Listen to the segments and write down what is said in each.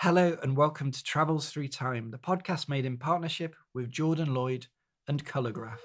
Hello and welcome to Travels Through Time, the podcast made in partnership with Jordan Lloyd and Colourgraph.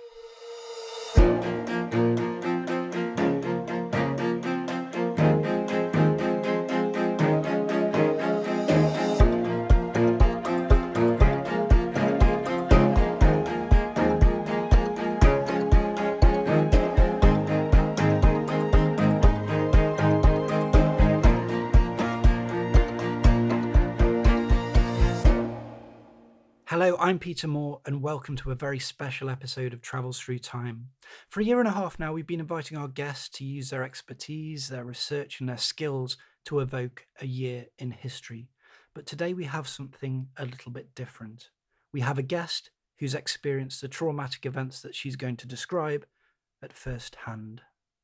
Hello, I'm Peter Moore, and welcome to a very special episode of Travels Through Time. For a year and a half now, we've been inviting our guests to use their expertise, their research, and their skills to evoke a year in history. But today we have something a little bit different. We have a guest who's experienced the traumatic events that she's going to describe at first hand.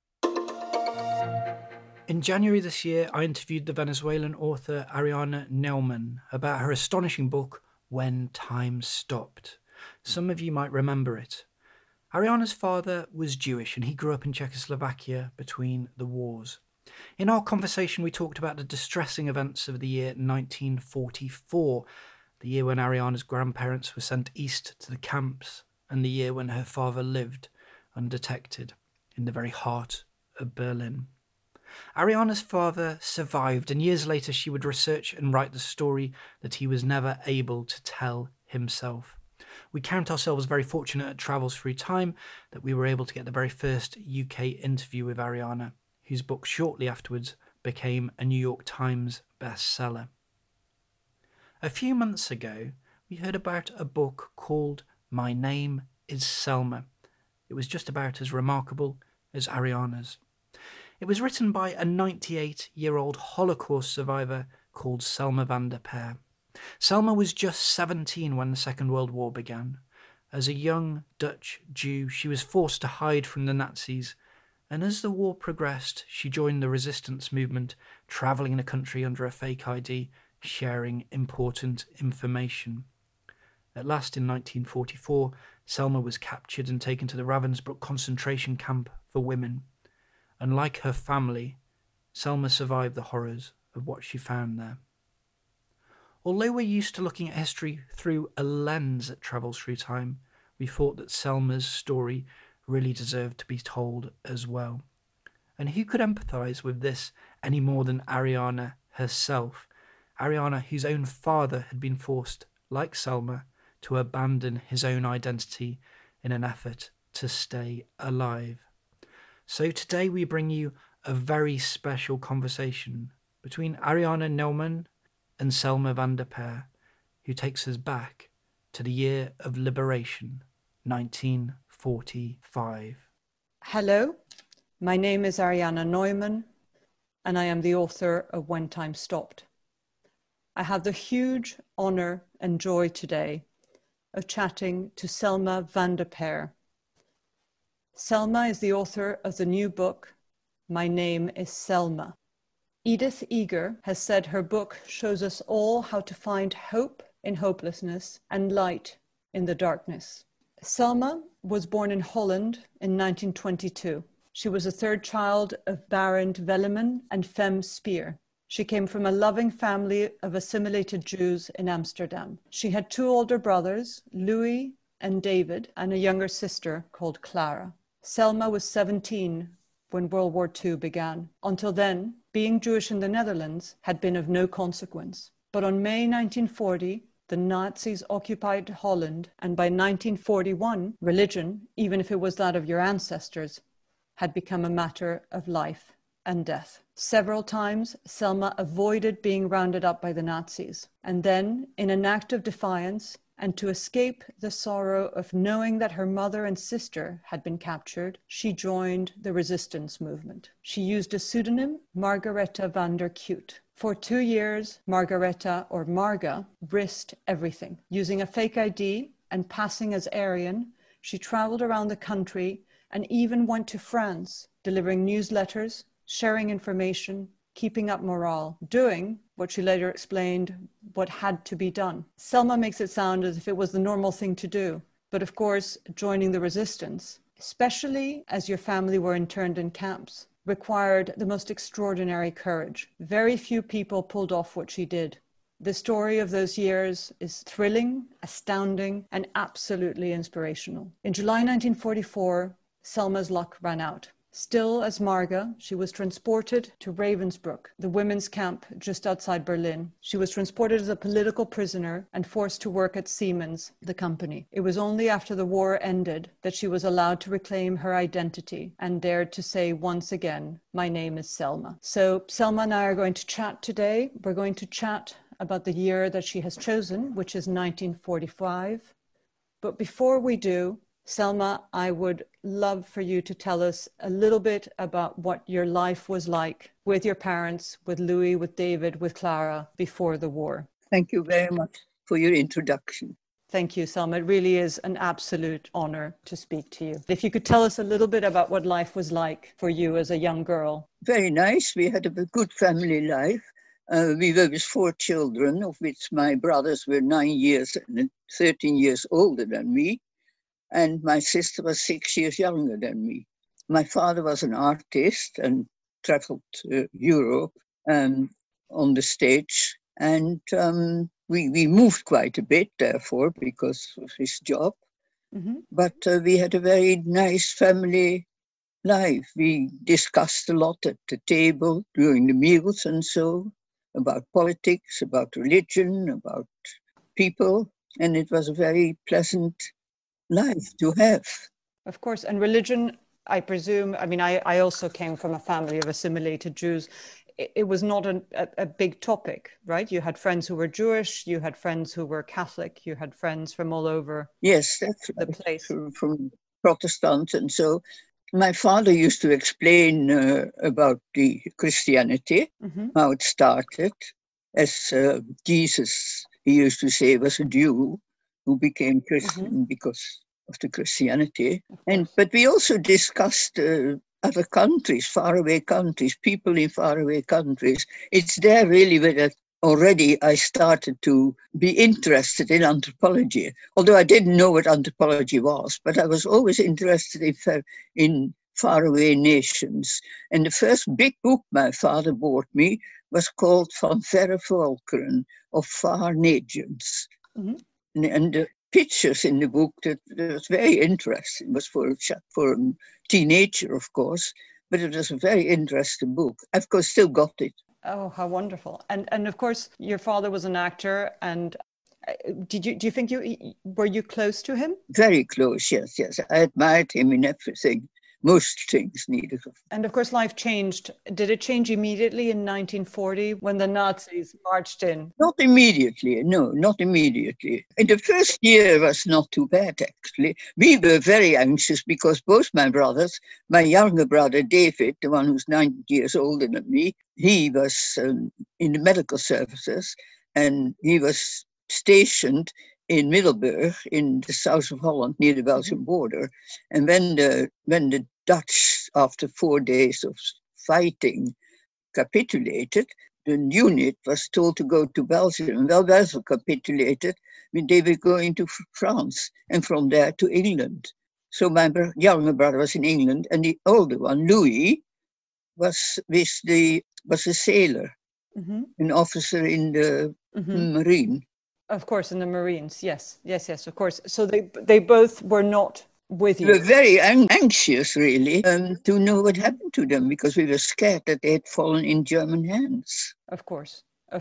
In January this year, I interviewed the Venezuelan author Ariana Neumann about her astonishing book, When Time Stopped. Some of you might remember it. Ariana's father was Jewish and he grew up in Czechoslovakia between the wars. In our conversation, we talked about the distressing events of the year 1944, the year when Ariana's grandparents were sent east to the camps, and the year when her father lived undetected in the very heart of Berlin. Ariana's father survived, and years later she would research and write the story that he was never able to tell himself. We count ourselves very fortunate at Travels Through Time that we were able to get the very first UK interview with Ariana, whose book shortly afterwards became a New York Times bestseller. A few months ago, we heard about a book called My Name is Selma. It was just about as remarkable as Ariana's. It was written by a 98-year-old Holocaust survivor called Selma van der Peer. Selma was just 17 when the Second World War began. As a young Dutch Jew, she was forced to hide from the Nazis, and as the war progressed, she joined the resistance movement, travelling the country under a fake ID, sharing important information. At last, in 1944, Selma was captured and taken to the Ravensbrück concentration camp for women. Unlike her family, Selma survived the horrors of what she found there. Although we're used to looking at history through a lens that travels through time, we thought that Selma's story really deserved to be told as well. And who could empathise with this any more than Ariana herself? Ariana, whose own father had been forced, like Selma, to abandon his own identity in an effort to stay alive. So today we bring you a very special conversation between Ariana Neumann and Selma van der Peer, who takes us back to the year of liberation, 1945. Hello, my name is Ariana Neumann, and I am the author of When Time Stopped. I have the huge honour and joy today of chatting to Selma van der Peer. Selma is the author of the new book, My Name is Selma. Edith Eger has said her book shows us all how to find hope in hopelessness and light in the darkness. Selma was born in Holland in 1922. She was the third child of Barend Velleman and Fem Speer. She came from a loving family of assimilated Jews in Amsterdam. She had two older brothers, Louis and David, and a younger sister called Clara. Selma was 17 when World War II began. Until then, being Jewish in the Netherlands had been of no consequence. But on May 1940, the Nazis occupied Holland, and by 1941, religion, even if it was that of your ancestors, had become a matter of life and death. Several times, Selma avoided being rounded up by the Nazis. And then, in an act of defiance, and to escape the sorrow of knowing that her mother and sister had been captured, she joined the resistance movement. She used a pseudonym, Margaretha van der Kuyt. For 2 years, Margaretha, or Marga, risked everything. Using a fake ID and passing as Aryan, she traveled around the country and even went to France, delivering newsletters, sharing information, keeping up morale, doing what she later explained what had to be done. Selma makes it sound as if it was the normal thing to do. But of course, joining the resistance, especially as your family were interned in camps, required the most extraordinary courage. Very few people pulled off what she did. The story of those years is thrilling, astounding, and absolutely inspirational. In July 1944, Selma's luck ran out. Still as Marga, she was transported to Ravensbrück, the women's camp just outside Berlin. She was transported as a political prisoner and forced to work at Siemens, the company. It was only after the war ended that she was allowed to reclaim her identity and dared to say once again, "My name is Selma." So Selma and I are going to chat today. We're going to chat about the year that she has chosen, which is 1945. But before we do, Selma, I would love for you to tell us a little bit about what your life was like with your parents, with Louis, with David, with Clara before the war. Thank you very much for your introduction. Thank you, Selma. It really is an absolute honor to speak to you. If you could tell us a little bit about what life was like for you as a young girl. Very nice. We had a good family life. We were with 4 children, of which my brothers were 9 years and 13 years older than me. And my sister was 6 years younger than me. My father was an artist and traveled to Europe on the stage. And we moved quite a bit, therefore, because of his job. Mm-hmm. But we had a very nice family life. We discussed a lot at the table during the meals and so, about politics, about religion, about people. And it was a very pleasant life to have. Of course. And religion, I presume, I mean, I also came from a family of assimilated Jews. It was not a big topic, right? You had friends who were Jewish, you had friends who were Catholic, you had friends from all over. Yes, that's the place. From Protestants and so. My father used to explain about the Christianity, mm-hmm. how it started, as Jesus, he used to say, was a Jew who became Christian mm-hmm. because of the Christianity. But we also discussed other countries, faraway countries, people in faraway countries. It's there really where already I started to be interested in anthropology, although I didn't know what anthropology was, but I was always interested in faraway nations. And the first big book my father bought me was called Van Verre Volkeren, of Far Nations. Mm-hmm. And the pictures in the book that was very interesting. It was for a teenager, of course, but it was a very interesting book. I've of course still got it. Oh, how wonderful! And of course, your father was an actor. And do you think were you close to him? Very close, yes. I admired him in everything. Most things needed. And of course, life changed. Did it change immediately in 1940 when the Nazis marched in? Not immediately, no, not immediately. In the first year was not too bad, actually. We were very anxious because both my brothers, my younger brother David, the one who's 9 years older than me, he was in the medical services and he was stationed in Middelburg, in the south of Holland, near the Belgian border. And when the Dutch, after 4 days of fighting, capitulated, the unit was told to go to Belgium. Well, Belgium capitulated. They were going to France and from there to England. So my younger brother was in England, and the older one, Louis, was a sailor, mm-hmm. an officer in the mm-hmm. Marine. Of course, in the Marines, yes, of course. So they both were not with you. We were very anxious, really, to know what happened to them because we were scared that they had fallen in German hands. Of course.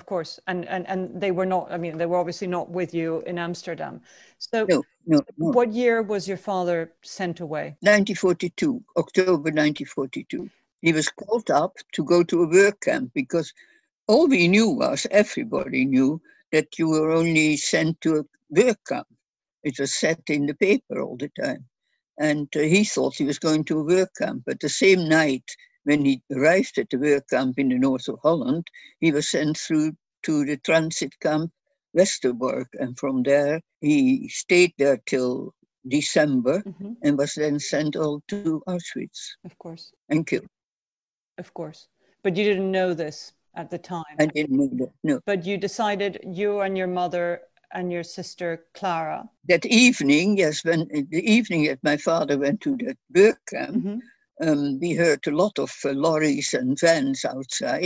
And they were not, I mean, they were obviously not with you in Amsterdam. So no. What year was your father sent away? 1942, October 1942. He was called up to go to a work camp because all we knew was, everybody knew, that you were only sent to a work camp. It was said in the paper all the time. And he thought he was going to a work camp. But the same night, when he arrived at the work camp in the north of Holland, he was sent through to the transit camp Westerbork. And from there, he stayed there till December mm-hmm. and was then sent all to Auschwitz. Of course. And killed. Of course. But you didn't know this at the time. I didn't know that, no. But you decided, you and your mother and your sister Clara. That evening, yes, the evening that my father went to the work camp, mm-hmm. We heard a lot of lorries and vans outside,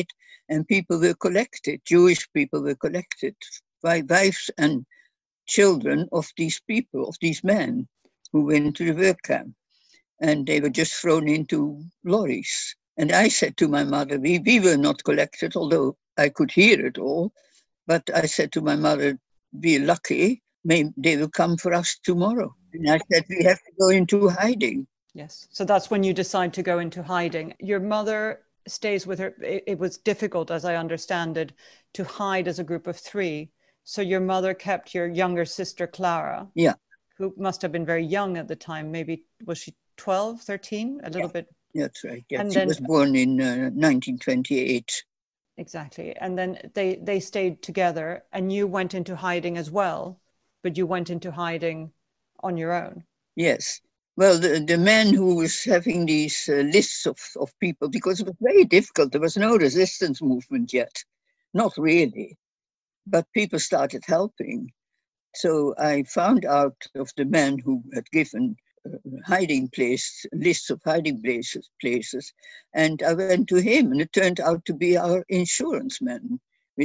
and people were collected, Jewish people were collected, wives and children of these people, of these men who went to the work camp. And they were just thrown into lorries. And I said to my mother, we were not collected, although I could hear it all. But I said to my mother, we're lucky, maybe they will come for us tomorrow. And I said, we have to go into hiding. Yes. So that's when you decide to go into hiding. Your mother stays with her. It was difficult, as I understand it, to hide as a group of three. So your mother kept your younger sister, Clara, yeah, who must have been very young at the time. Maybe, was she 12, 13? A little bit. That's right. Yeah, and she was born in 1928. Exactly. And then they stayed together, and you went into hiding as well, but you went into hiding on your own. Yes. Well, the man who was having these lists of people, because it was very difficult. There was no resistance movement yet. Not really. But people started helping. So I found out of the man who had given lists of hiding places, and I went to him, and it turned out to be our insurance man,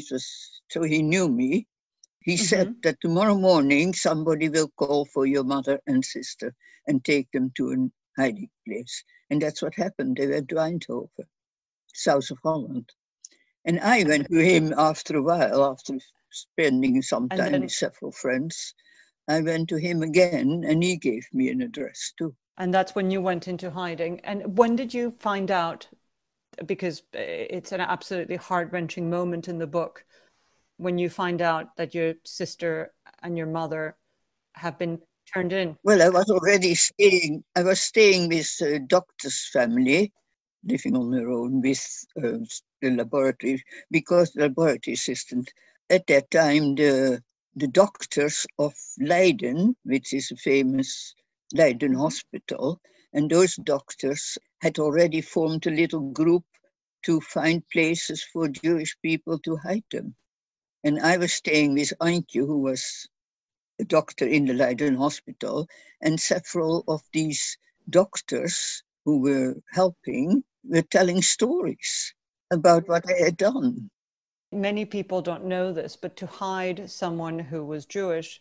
so he knew me. He said that tomorrow morning somebody will call for your mother and sister and take them to a hiding place. And that's what happened. They went to Eindhoven, south of Holland. And I went to him after a while, after spending some time with several friends. I went to him again, and he gave me an address too. And that's when you went into hiding. And when did you find out, because it's an absolutely heart-wrenching moment in the book, when you find out that your sister and your mother have been turned in? Well, I was already staying with a doctor's family, living on their own with the laboratory, because the laboratory assistant, at that time, the doctors of Leiden, which is a famous Leiden hospital, and those doctors had already formed a little group to find places for Jewish people to hide them. And I was staying with Antje, who was a doctor in the Leiden hospital, and several of these doctors who were helping were telling stories about what they had done. Many people don't know this, but to hide someone who was Jewish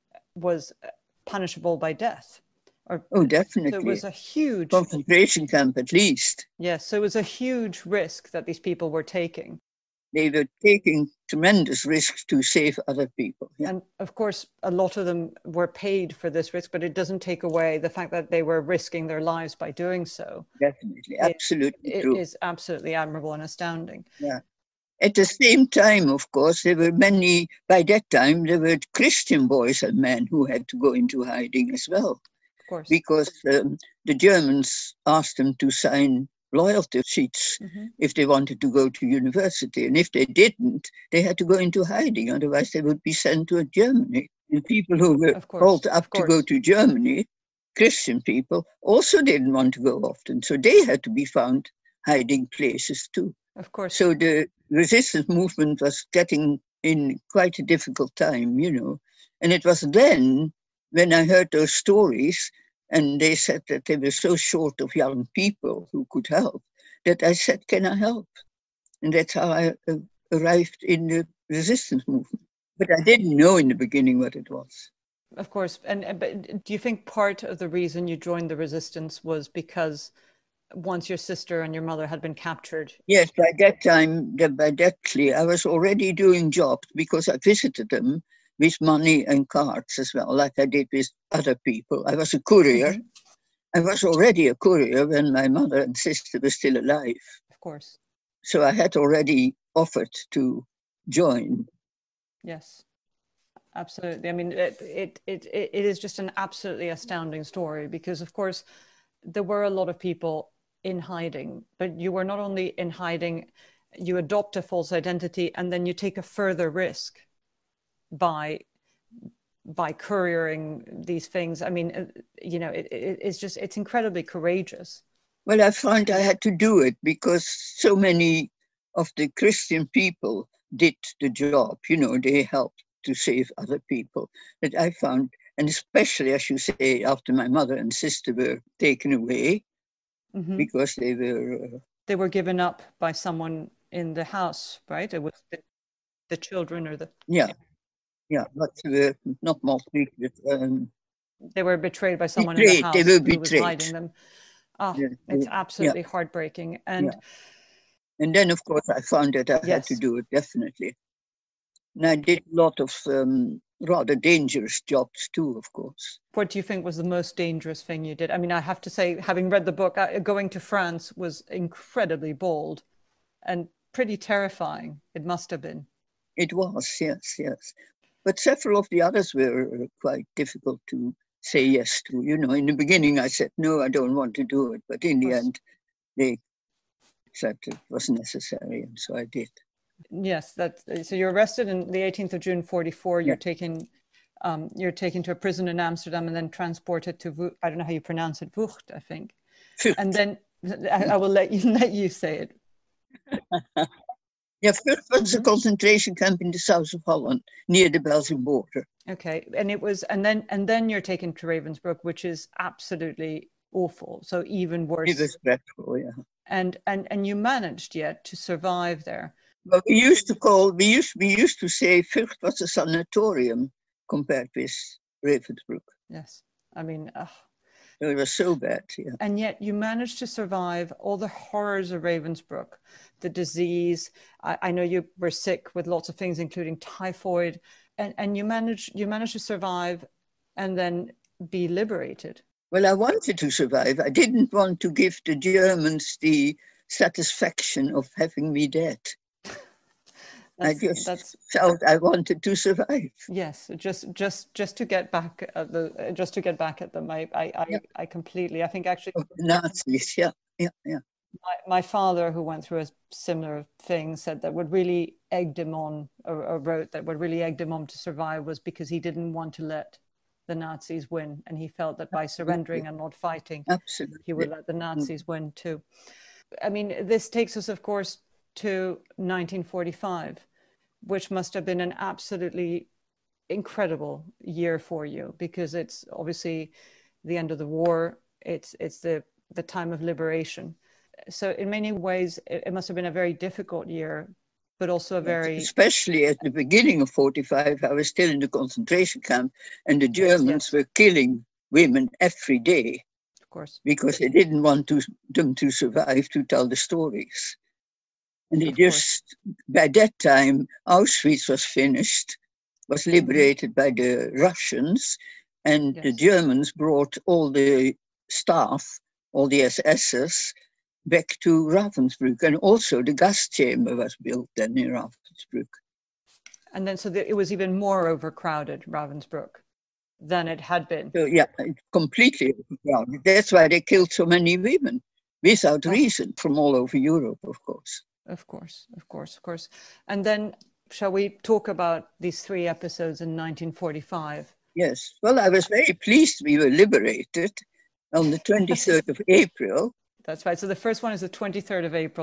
was punishable by death. Definitely. So it was a huge concentration camp, at least. Yes, so it was a huge risk that these people were taking. They were taking tremendous risks to save other people. Yeah. And of course, a lot of them were paid for this risk, but it doesn't take away the fact that they were risking their lives by doing so. Definitely, absolutely true. It is absolutely admirable and astounding. Yeah. At the same time, of course, there were by that time, there were Christian boys and men who had to go into hiding as well. Of course. Because the Germans asked them to sign loyalty sheets if they wanted to go to university. And if they didn't, they had to go into hiding. Otherwise, they would be sent to Germany. And people who were called up to go to Germany, Christian people, also didn't want to go often. So they had to be found hiding places too. Of course. So the resistance movement was getting in quite a difficult time, And it was then, when I heard those stories, and they said that they were so short of young people who could help, that I said, can I help? And that's how I arrived in the resistance movement. But I didn't know in the beginning what it was. Of course. But do you think part of the reason you joined the resistance was because once your sister and your mother had been captured? Yes, by that time, I was already doing jobs because I visited them with money and cards as well, like I did with other people. I was a courier. I was already a courier when my mother and sister were still alive. Of course. So I had already offered to join. Yes, absolutely. I mean, it is just an absolutely astounding story because, of course, there were a lot of people in hiding, but you were not only in hiding, you adopt a false identity and then you take a further risk by couriering these things. I mean, it's incredibly courageous. Well, I found I had to do it because so many of the Christian people did the job, they helped to save other people. That I found, and especially, as you say, after my mother and sister were taken away, because they were given up by someone in the house, right? It was the children or the... Yeah, but not maltreated. They were betrayed by someone in the Betrayed. They house were who was betrayed. hiding them. Yeah, It's absolutely heartbreaking. And and then, of course, I found that I had yes, to do it, definitely. And I did a lot of rather dangerous jobs too, of course. what do you think was the most dangerous thing you did? I mean, I have to say, having read the book, going to France was incredibly bold and pretty terrifying. It must have been. It was, yes. But several of the others were quite difficult to say yes to. You know, in the beginning I said, no, I don't want to do it. But in the end, they said it was necessary, and so I did. Yes, so you're arrested on the 18th of June, 1944. You're taken to a prison in Amsterdam and then transported to, I don't know how you pronounce it, Vught, I think. Vught. And then I will let you say it. Yeah, Vught was a concentration camp in the south of Holland, near the Belgian border. Okay, and then you're taken to Ravensbrück, which is absolutely awful. So even worse. It was dreadful, yeah. And you managed yet to survive there. Well, we used to say Vught was a sanatorium compared with Ravensbrück. Yes, I mean, it was so bad, yeah. And yet you managed to survive all the horrors of Ravensbrück, the disease. I know you were sick with lots of things, including typhoid, and you managed to survive and then be liberated. Well, I wanted to survive. I didn't want to give the Germans the satisfaction of having me dead. I just felt I wanted to survive. Yes, just to get back at them. I completely. I think actually of the Nazis. Yeah. My father, who went through a similar thing, said that what really egged him on, or wrote that what really egged him on to survive was because he didn't want to let the Nazis win, and he felt that by surrendering and not fighting, he would let the Nazis win too. I mean, this takes us, of course, to 1945. Which must have been an absolutely incredible year for you, because it's obviously the end of the war. It's the time of liberation. So in many ways, it must have been a very difficult year, but also a very... Especially at the beginning of 45, I was still in the concentration camp, and the Germans were killing women every day. Of course. Because they didn't want them to survive to tell the stories. And they by that time, Auschwitz was finished, was liberated by the Russians, and the Germans brought all the staff, all the SSs, back to Ravensbrück. And also the gas chamber was built then in Ravensbrück. And then, so it was even more overcrowded, Ravensbrück, than it had been. So, yeah, completely overcrowded. That's why they killed so many women, without reason, from all over Europe, of course. Of course. And then, shall we talk about these 3 episodes in 1945? Yes. Well, I was very pleased we were liberated on the 23rd of April. That's right. So the first one is the 23rd of April,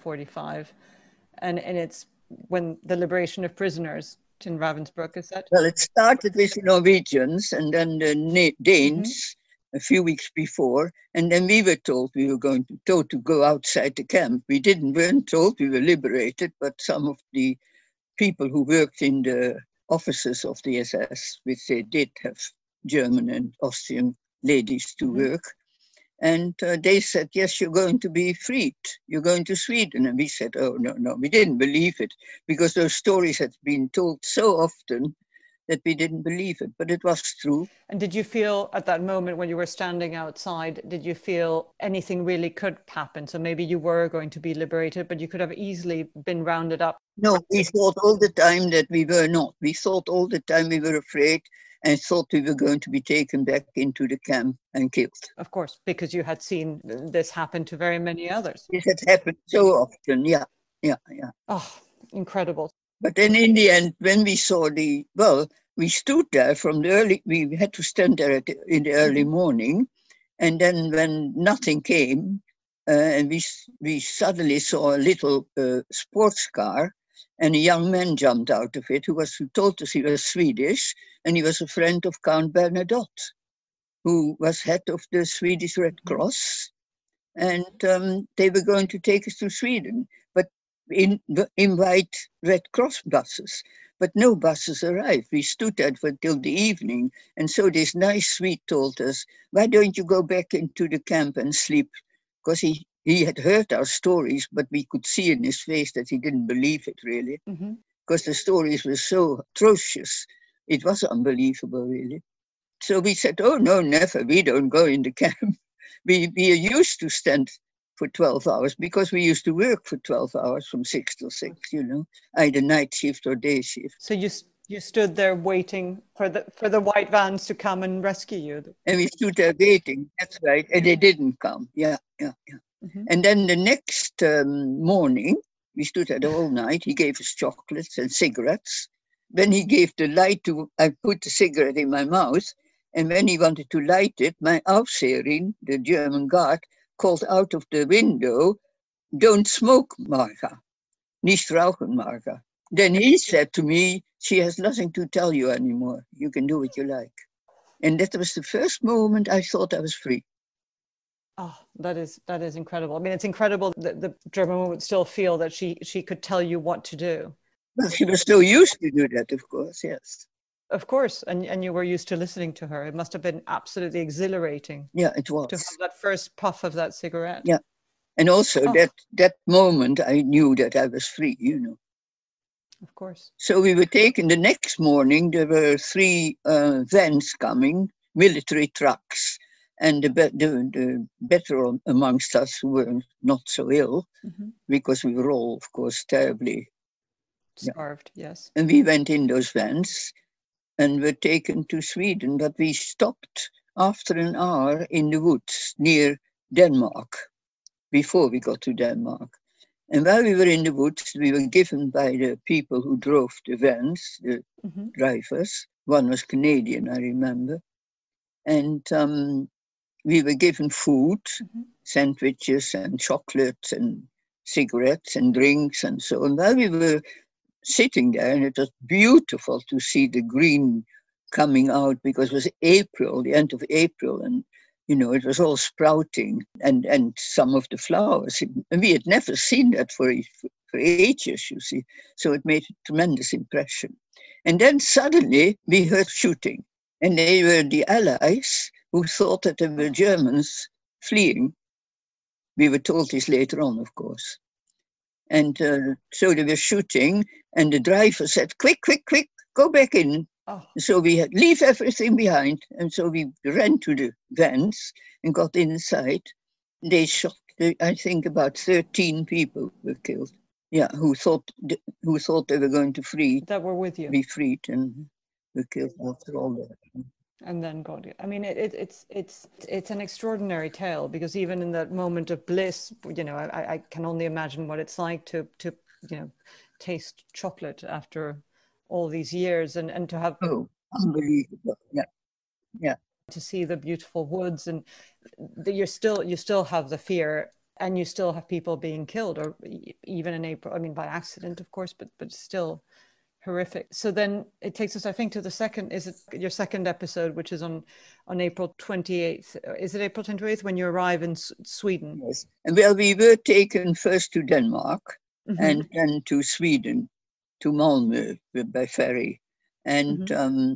1945. And it's when the liberation of prisoners in Ravensbrück, is that? Well, it started with the Norwegians and then the Danes. A few weeks before, and then we were told we were told to go outside the camp. We weren't told we were liberated, but some of the people who worked in the offices of the SS, which they did have German and Austrian ladies to work, and they said, yes, you're going to be freed. You're going to Sweden. And we said, oh, no. We didn't believe it, because those stories had been told so often that we didn't believe it, but it was true. And did you feel at that moment when you were standing outside, did you feel anything really could happen? So maybe you were going to be liberated, but you could have easily been rounded up. No, we thought all the time that we were not. We thought all the time we were afraid and thought we were going to be taken back into the camp and killed. Of course, because you had seen this happen to very many others. This had happened so often, yeah. Oh, incredible. But then in the end, when we saw we stood there from we had to stand there in the early morning. And then when nothing came, and we suddenly saw a little sports car, and a young man jumped out of it who told us he was Swedish, and he was a friend of Count Bernadotte, who was head of the Swedish Red Cross. And they were going to take us to Sweden. But in white Red Cross buses. But no buses arrived. We stood there for till the evening. And so this nice Swede told us, why don't you go back into the camp and sleep? Because he had heard our stories, but we could see in his face that he didn't believe it really. Because the stories were so atrocious. It was unbelievable, really. So we said, oh, no, never. We don't go in the camp. We are used to stand for 12 hours because we used to work for 12 hours from 6 till 6, either night shift or day shift. So you stood there waiting for the white vans to come and rescue you. And we stood there waiting, that's right, and they didn't come. Yeah. And then the next morning, we stood there all night. He gave us chocolates and cigarettes. Then he gave the light I put the cigarette in my mouth, and when he wanted to light it, my Aufseherin, the German guard, called out of the window, don't smoke, Marga. Nicht rauchen, Marga. Then he said to me, she has nothing to tell you anymore. You can do what you like. And that was the first moment I thought I was free. Oh, that is incredible. I mean, it's incredible that the German woman would still feel that she could tell you what to do. Well, she was so used to do that, of course, yes. Of course, and you were used to listening to her. It must have been absolutely exhilarating. Yeah, it was. To have that first puff of that cigarette. Yeah, and also that moment I knew that I was free, Of course. So we were taken the next morning. There were 3 vans coming, military trucks, and the better amongst us who were not so ill, because we were all, of course, terribly starved. Yes. And we went in those vans and were taken to Sweden, but we stopped after an hour in the woods near Denmark, before we got to Denmark. And while we were in the woods, we were given by the people who drove the vans, the drivers. One was Canadian, I remember. And we were given food, sandwiches and chocolates and cigarettes and drinks and so on. While we were sitting there, and it was beautiful to see the green coming out, because it was April, the end of April, and it was all sprouting, and some of the flowers. And we had never seen that for ages, you see. So it made a tremendous impression. And then suddenly we heard shooting, and they were the Allies who thought that there were Germans fleeing. We were told this later on, of course. And so they were shooting, and the driver said, quick, go back in. Oh. So we had leave everything behind. And so we ran to the vans and got inside. They shot, I think about 13 people were killed. Yeah, who thought they were going to free. That were with you. Be freed, and were killed after all that. And then God, I mean, it's an extraordinary tale, because even in that moment of bliss, I can only imagine what it's like to taste chocolate after all these years, and to have unbelievable, yeah, to see the beautiful woods, and you still have the fear, and you still have people being killed, or even in April, I mean, by accident, of course, but still horrific. So then it takes us, I think, to the second, is it your second episode, which is on April 28th. Is it April 28th when you arrive in Sweden? Yes. And well, we were taken first to Denmark, and then to Sweden, to Malmö by ferry. And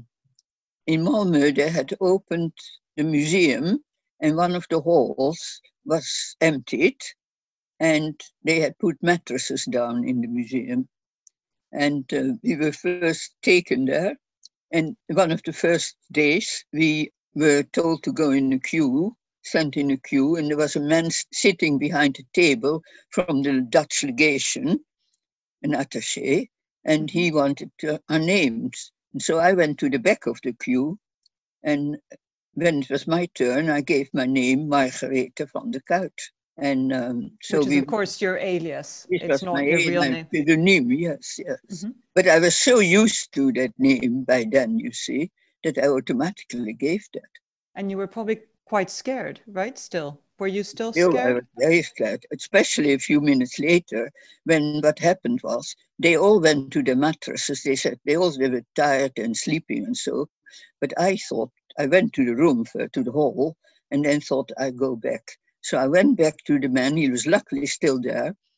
in Malmö, they had opened the museum, and one of the halls was emptied, and they had put mattresses down in the museum. And we were first taken there. And one of the first days, we were told to go in a queue, sent in a queue, and there was a man sitting behind a table from the Dutch legation, an attaché, and he wanted our names. And so I went to the back of the queue, and when it was my turn, I gave my name, Margarethe van der Kuit. And so which is, of course, your alias. It's not your real name. The name, yes. But I was so used to that name by then, you see, that I automatically gave that. And you were probably quite scared, right? Still, were you still scared? I was very scared, especially a few minutes later, when what happened was they all went to the mattresses. They said they were tired and sleeping and so. But I thought I went to the room, to the hall, and then thought I'd go back. So I went back to the man. He was luckily still there.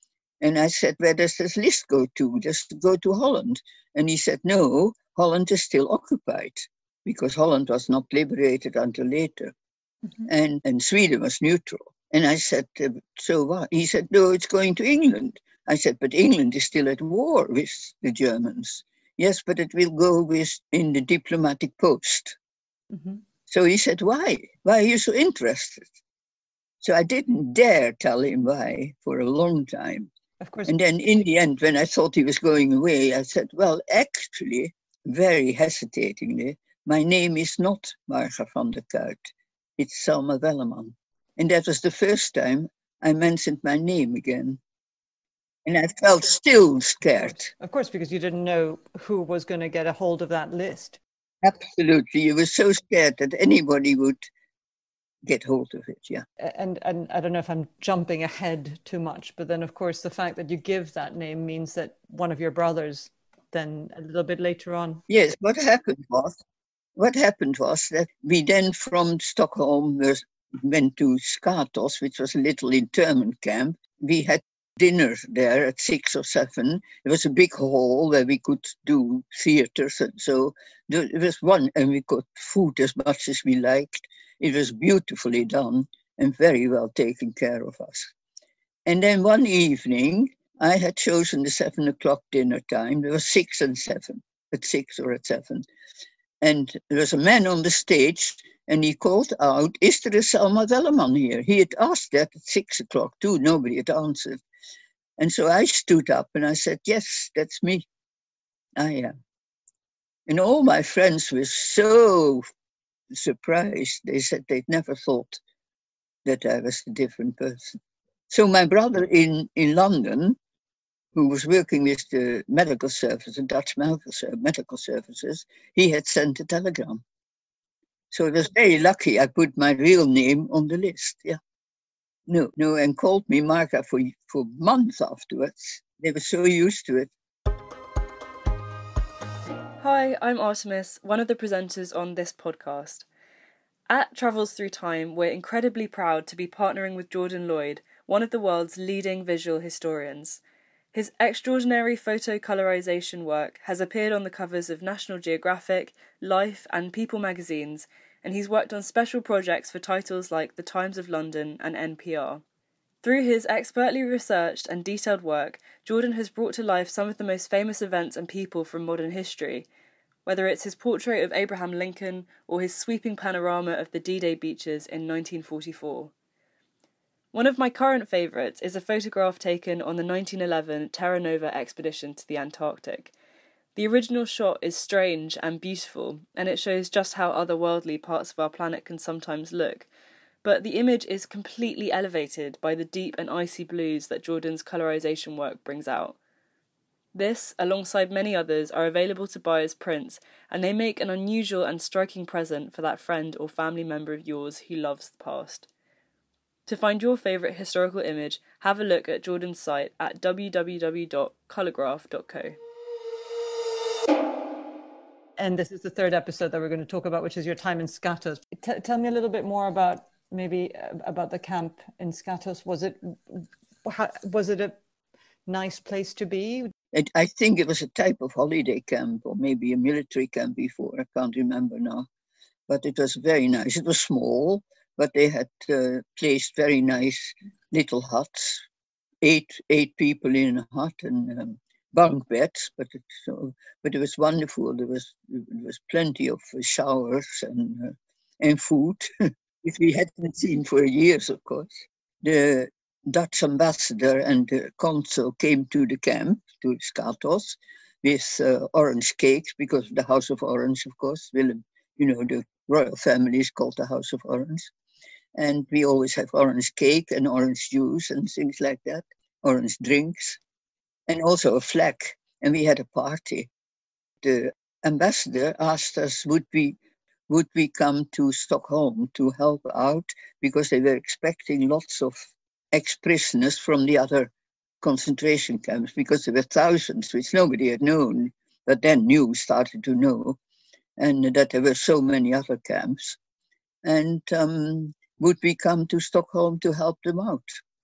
And I said, where does this list go to? Does it go to Holland? And he said, no, Holland is still occupied because Holland was not liberated until later. And Sweden was neutral. And I said, so what? He said, no, it's going to England. I said, but England is still at war with the Germans. Yes, but it will go in the diplomatic post. So he said, why? Why are you so interested? So I didn't dare tell him why for a long time. Of course. And then in the end, when I thought he was going away, I said, well, actually, very hesitatingly, my name is not Marga van der Kuit. It's Selma Welleman. And that was the first time I mentioned my name again. And I felt still scared. Of course, because you didn't know who was going to get a hold of that list. Absolutely. You were so scared that anybody would get hold of it, yeah. And I don't know if I'm jumping ahead too much, but then, of course, the fact that you give that name means that one of your brothers then a little bit later on. Yes, what happened was that we then from Stockholm went to Skatos, which was a little internment camp. We had dinner there at 6 or 7. It was a big hall where we could do theaters, and so it was one, and we got food as much as we liked. It was beautifully done and very well taken care of us. And then one evening, I had chosen the 7 o'clock dinner time. There was 6 and 7, at 6 or at 7. And there was a man on the stage, and he called out, is there a Selma Welleman here? He had asked that at 6 o'clock too. Nobody had answered. And so I stood up and I said, yes, that's me. I am. And all my friends were so surprised. They said they'd never thought that I was a different person. So my brother in London, who was working with the medical service, the Dutch medical services, he had sent a telegram. So it was very lucky I put my real name on the list, yeah. No, and called me Marga for months afterwards. They were so used to it. Hi, I'm Artemis, one of the presenters on this podcast. At Travels Through Time, we're incredibly proud to be partnering with Jordan Lloyd, one of the world's leading visual historians. His extraordinary photo colorization work has appeared on the covers of National Geographic, Life and People magazines, and he's worked on special projects for titles like The Times of London and NPR. Through his expertly researched and detailed work, Jordan has brought to life some of the most famous events and people from modern history, whether it's his portrait of Abraham Lincoln or his sweeping panorama of the D-Day beaches in 1944. One of my current favourites is a photograph taken on the 1911 Terra Nova expedition to the Antarctic. The original shot is strange and beautiful, and it shows just how otherworldly parts of our planet can sometimes look, but the image is completely elevated by the deep and icy blues that Jordan's colorization work brings out. This, alongside many others, are available to buy as prints, and they make an unusual and striking present for that friend or family member of yours who loves the past. To find your favourite historical image, have a look at Jordan's site at www.colorgraph.co. And this is the third episode that we're going to talk about, which is your time in Skatos. Tell me a little bit more about the camp in Skatos. Was it a nice place to be? I think it was a type of holiday camp or maybe a military camp before. I can't remember now. But it was very nice. It was small, but they had placed very nice little huts, eight people in a hut and bunk beds. But it was wonderful. There was plenty of showers and food, which we hadn't seen for years, of course. The Dutch ambassador and the consul came to the camp, to Skatos, with orange cakes, because of the House of Orange, of course. Willem, the royal family is called the House of Orange. And we always have orange cake and orange juice and things like that, orange drinks, and also a flag. And we had a party. The ambassador asked us, would we come to Stockholm to help out, because they were expecting lots of ex-prisoners from the other concentration camps, because there were thousands which nobody had known, but then started to know, and that there were so many other camps. And would we come to Stockholm to help them out?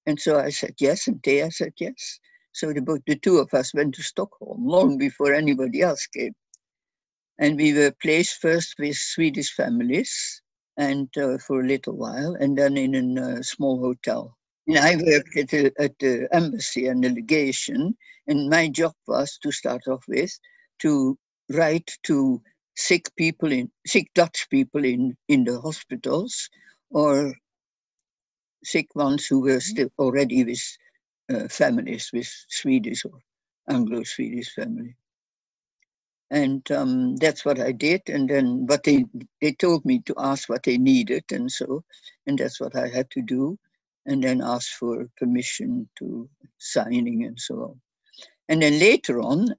And so I said yes, and Thea said yes. So the two of us went to Stockholm long before anybody else came. And we were placed first with Swedish families and for a little while, and then in a small hotel. And I worked at the embassy and the legation, and my job was, to start off with, to write to sick Dutch people in the hospitals, or sick ones who were still already with families, with Swedish or Anglo-Swedish family. And that's what I did. And then what they told me to ask what they needed, and that's what I had to do. And then ask for permission to signing and so on. And then later on,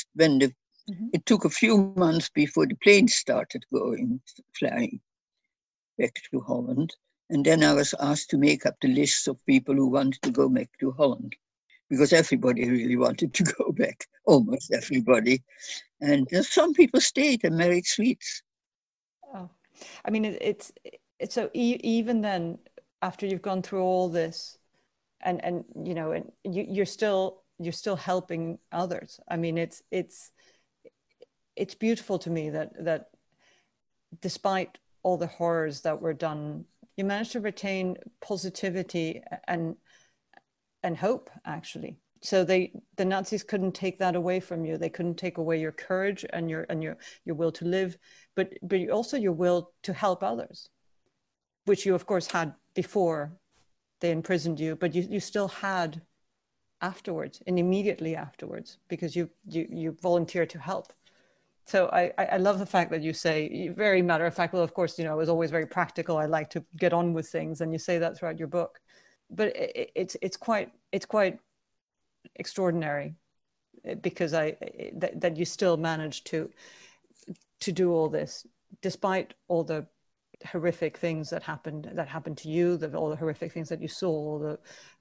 it took a few months before the planes started flying back to Holland. And then I was asked to make up the list of people who wanted to go back to Holland, because everybody really wanted to go back, almost everybody. And some people stayed and married Swedes. Oh, I mean, it's so even then, after you've gone through all this, and you know, and you're still helping others. I mean, it's beautiful to me that despite all the horrors that were done, you managed to retain positivity and hope, actually. So the Nazis couldn't take that away from you. They couldn't take away your courage and your will to live, but also your will to help others, which you of course had before they imprisoned you, but you still had afterwards and immediately afterwards, because you volunteered to help. So I love the fact that you say, very matter of fact, well, of course, you know, I was always very practical. I like to get on with things, and you say that throughout your book. But it's quite extraordinary, because that you still managed to do all this despite all the horrific things that happened to you, all the horrific things that you saw, all the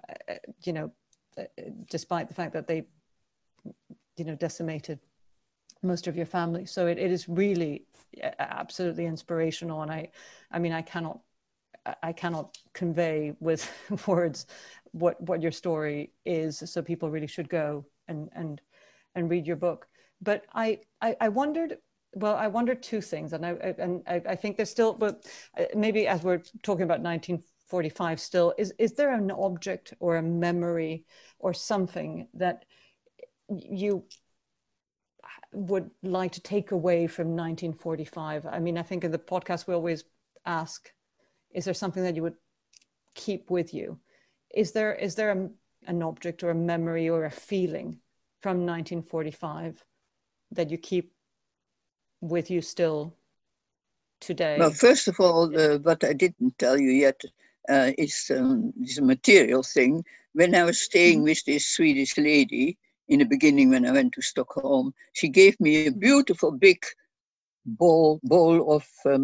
despite the fact that they decimated most of your family. So it is really absolutely inspirational, and I mean I cannot convey with words what your story is. So people really should go and read your book. But I wondered two things, and I think there's still, but maybe as we're talking about 1945 still, is there an object or a memory or something that you would like to take away from 1945? I mean, I think in the podcast we always ask, is there something that you would keep with you? Is there an object or a memory or a feeling from 1945 that you keep with you still today? Well, first of all, what I didn't tell you yet is a material thing. When I was staying with this Swedish lady in the beginning, when I went to Stockholm, she gave me a beautiful big ball of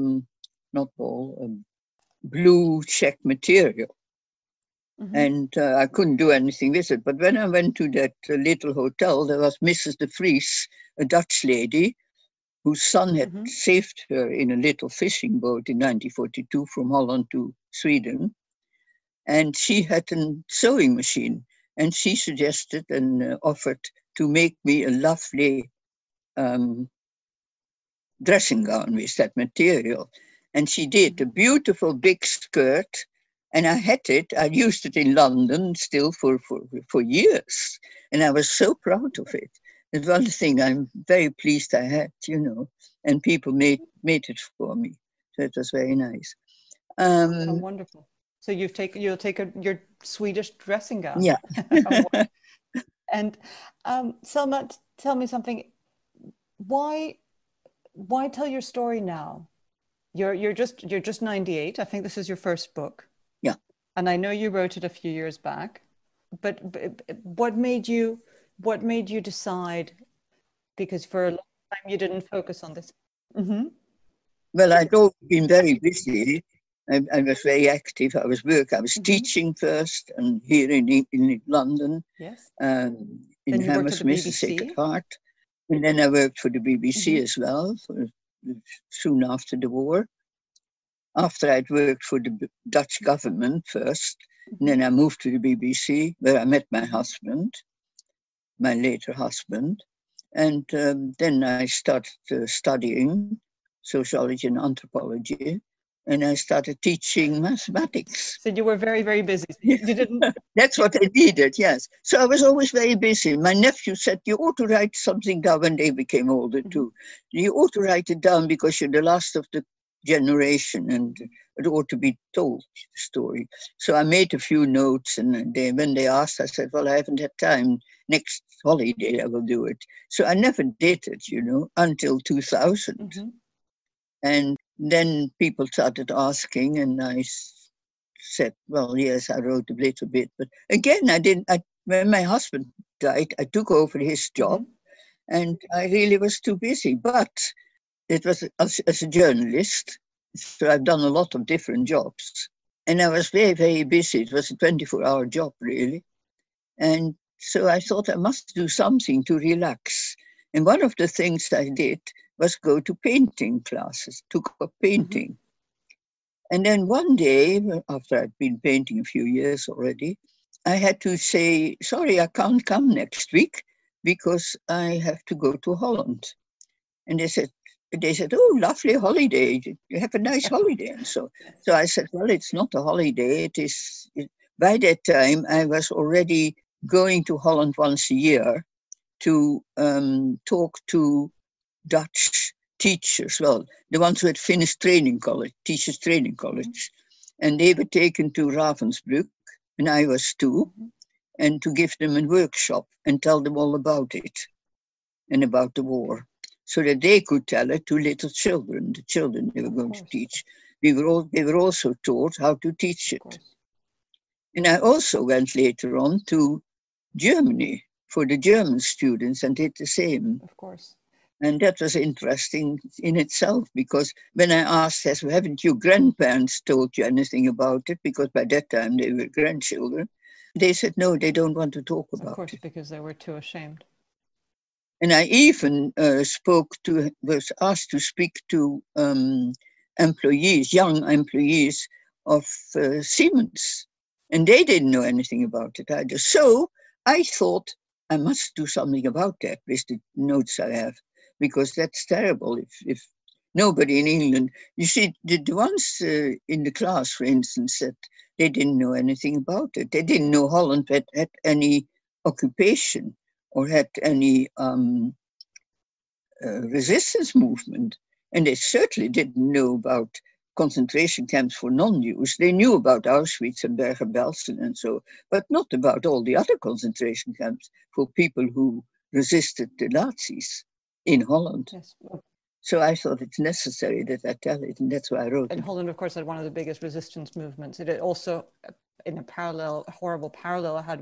blue check material. And I couldn't do anything with it. But when I went to that little hotel, there was Mrs. de Vries, a Dutch lady, whose son had saved her in a little fishing boat in 1942 from Holland to Sweden. And she had a sewing machine. And she suggested and offered to make me a lovely dressing gown with that material. And she did a beautiful big skirt. And I had it. I used it in London still for years. And I was so proud of it. It's one thing I'm very pleased I had, and people made it for me. So it was very nice. Oh, wonderful. So you'll take your Swedish dressing gown. Yeah. And Selma, tell me something. Why tell your story now? You're just 98. I think this is your first book. Yeah. And I know you wrote it a few years back, but what made you decide? Because for a long time you didn't focus on this. Mm-hmm. Well, I'd always been very busy. I was very active. I was teaching first, and here in London. Yes. In Hammersmith, the Sacred Heart. And then I worked for the BBC as well, soon after the war. After I'd worked for the Dutch government first, And then I moved to the BBC, where I met my husband, my later husband. And then I started studying sociology and anthropology. And I started teaching mathematics. So you were very, very busy. You didn't. That's what I needed, yes. So I was always very busy. My nephew said, you ought to write something down when they became older too. You ought to write it down because you're the last of the generation and it ought to be told, the story. So I made a few notes, and when they asked, I said, well, I haven't had time. Next holiday I will do it. So I never did it, until 2000. And then people started asking, and I said, well, yes, I wrote a little bit. But again, when my husband died, I took over his job, and I really was too busy. But it was as a journalist, so I've done a lot of different jobs. And I was very, very busy. It was a 24-hour job, really. And so I thought I must do something to relax. And one of the things I did was go to painting classes, took up painting. And then one day, after I'd been painting a few years already, I had to say, sorry, I can't come next week because I have to go to Holland. And they said, oh, lovely holiday. You have a nice holiday. And so I said, well, it's not a holiday. By that time, I was already going to Holland once a year to talk to Dutch teachers, well, the ones who had finished teachers training college. And they were taken to Ravensbrück, and I was too, and to give them a workshop and tell them all about it and about the war, so that they could tell it to little children, the children they were going to teach. They were also taught how to teach it. And I also went later on to Germany for the German students and did the same. Of course. And that was interesting in itself, because when I asked, haven't your grandparents told you anything about it? Because by that time they were grandchildren. They said, no, they don't want to talk about it. Of course, because they were too ashamed. And I even was asked to speak to employees, young employees of Siemens. And they didn't know anything about it either. So I thought I must do something about that with the notes I have, because that's terrible if nobody in England, you see, the ones in the class, for instance, said they didn't know anything about it. They didn't know Holland had any occupation or had any resistance movement. And they certainly didn't know about concentration camps for non-Jews. They knew about Auschwitz and Bergen-Belsen and so, but not about all the other concentration camps for people who resisted the Nazis in Holland. Yes. So I thought it's necessary that I tell it, and that's why I wrote it. And Holland, of course, had one of the biggest resistance movements. It also, in a horrible parallel, had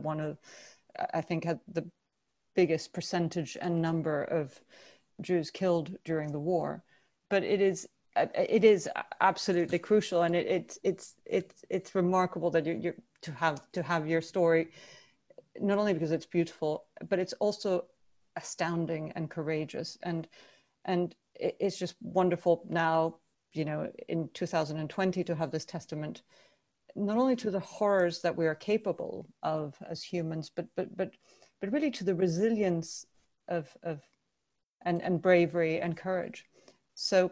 had the biggest percentage and number of Jews killed during the war. But it is absolutely crucial, and it's remarkable that you to have your story, not only because it's beautiful, but it's also astounding and courageous, and it's just wonderful now, in 2020, to have this testament not only to the horrors that we are capable of as humans, but really to the resilience of and bravery and courage. So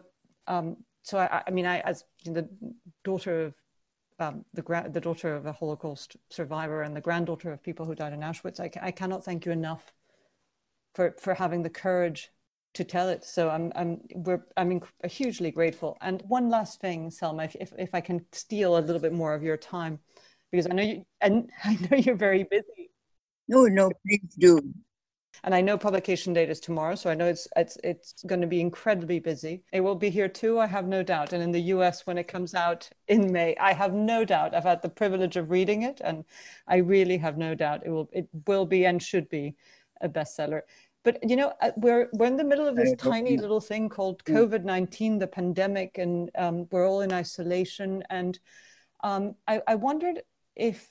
I mean, as the daughter of the daughter of a Holocaust survivor and the granddaughter of people who died in Auschwitz, I cannot thank you enough for having the courage to tell it. So I'm hugely grateful. And one last thing, Selma, if I can steal a little bit more of your time, because I know you're very busy. No, please do. And I know publication date is tomorrow, so I know it's going to be incredibly busy. It will be here too, I have no doubt. And in the US, when it comes out in May, I have no doubt. I've had the privilege of reading it, and I really have no doubt it will be and should be a bestseller. But we're in the middle of this tiny little thing called COVID-19, the pandemic, and we're all in isolation. And I wondered if.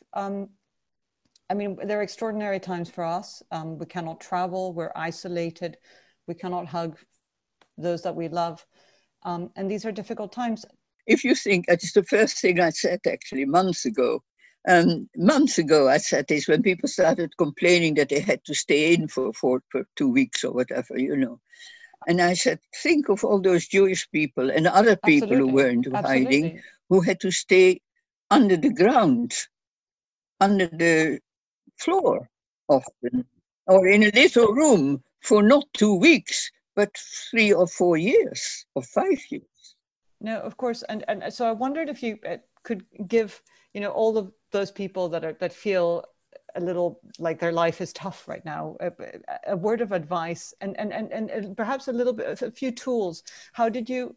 I mean, there are extraordinary times for us. We cannot travel, we're isolated, we cannot hug those that we love. And these are difficult times. If you think, it's the first thing I said actually months ago, Months ago, I said this when people started complaining that they had to stay in for 2 weeks or whatever, And I said, think of all those Jewish people and other people who weren't hiding, who had to stay under the ground, under the floor often, or in a little room for not 2 weeks, but 3 or 4 years or 5 years. No, of course. And so I wondered if you could give, all of those people that feel a little like their life is tough right now, a word of advice and perhaps a few tools. How would you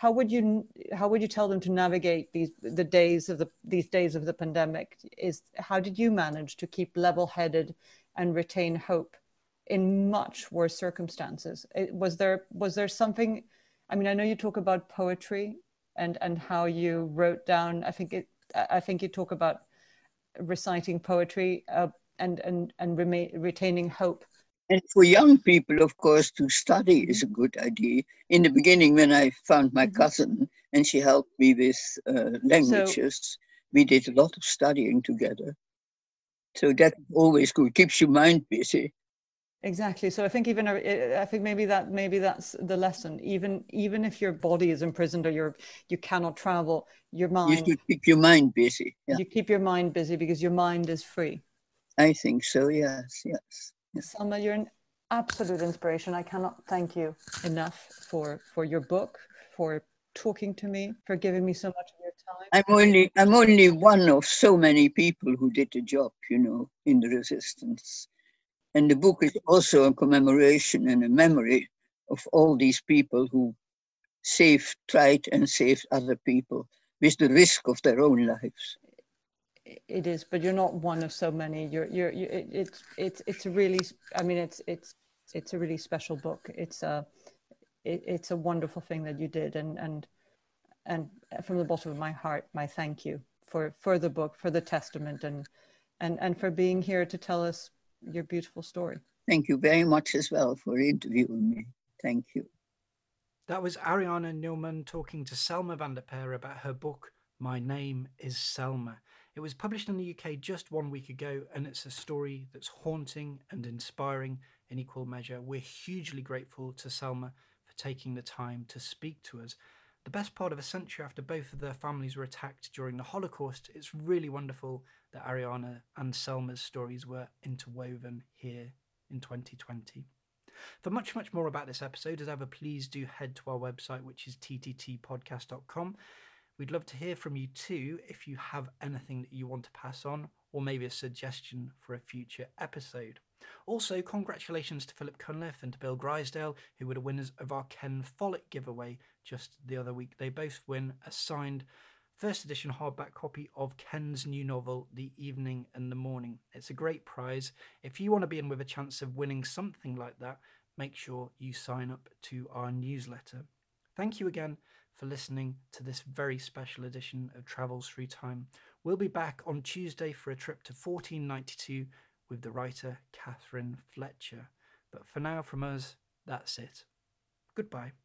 tell them to navigate these days of the pandemic? How did you manage to keep level-headed and retain hope in much worse circumstances? Was there something? I mean, I know you talk about poetry and how you wrote down. I think you talk about reciting poetry and retaining hope. And for young people, of course, to study is a good idea. In the beginning, when I found my cousin and she helped me with languages, we did a lot of studying together. So that's always good, keeps your mind busy. Exactly. So I think maybe that's the lesson. Even if your body is imprisoned or you cannot travel, your mind. You should keep your mind busy. Yeah. You keep your mind busy because your mind is free. I think so. Yes. Selma, you're an absolute inspiration. I cannot thank you enough for your book, for talking to me, for giving me so much of your time. I'm only one of so many people who did the job, in the resistance. And the book is also a commemoration and a memory of all these people who tried and saved other people with the risk of their own lives. It is, but you're not one of so many. It's a really, I mean, it's a really special book. It's a wonderful thing that you did, and from the bottom of my heart, my thank you for the book, for the testament, and for being here to tell us your beautiful story. Thank you very much as well for interviewing me. Thank you. That was Ariana Nilman talking to Selma van der Peer about her book, My Name is Selma. It was published in the UK just 1 week ago, and it's a story that's haunting and inspiring in equal measure. We're hugely grateful to Selma for taking the time to speak to us. The best part of a century after both of their families were attacked during the Holocaust, it's really wonderful that Ariana and Selma's stories were interwoven here in 2020. For much, much more about this episode, as ever, please do head to our website, which is tttpodcast.com. We'd love to hear from you too if you have anything that you want to pass on, or maybe a suggestion for a future episode. Also, congratulations to Philip Cunliffe and to Bill Grisdale, who were the winners of our Ken Follett giveaway just the other week. They both win a signed first edition hardback copy of Ken's new novel, The Evening and the Morning. It's a great prize. If you want to be in with a chance of winning something like that, make sure you sign up to our newsletter. Thank you again for listening to this very special edition of Travels Through Time. We'll be back on Tuesday for a trip to 1492 with the writer Catherine Fletcher. But for now, from us, that's it. Goodbye.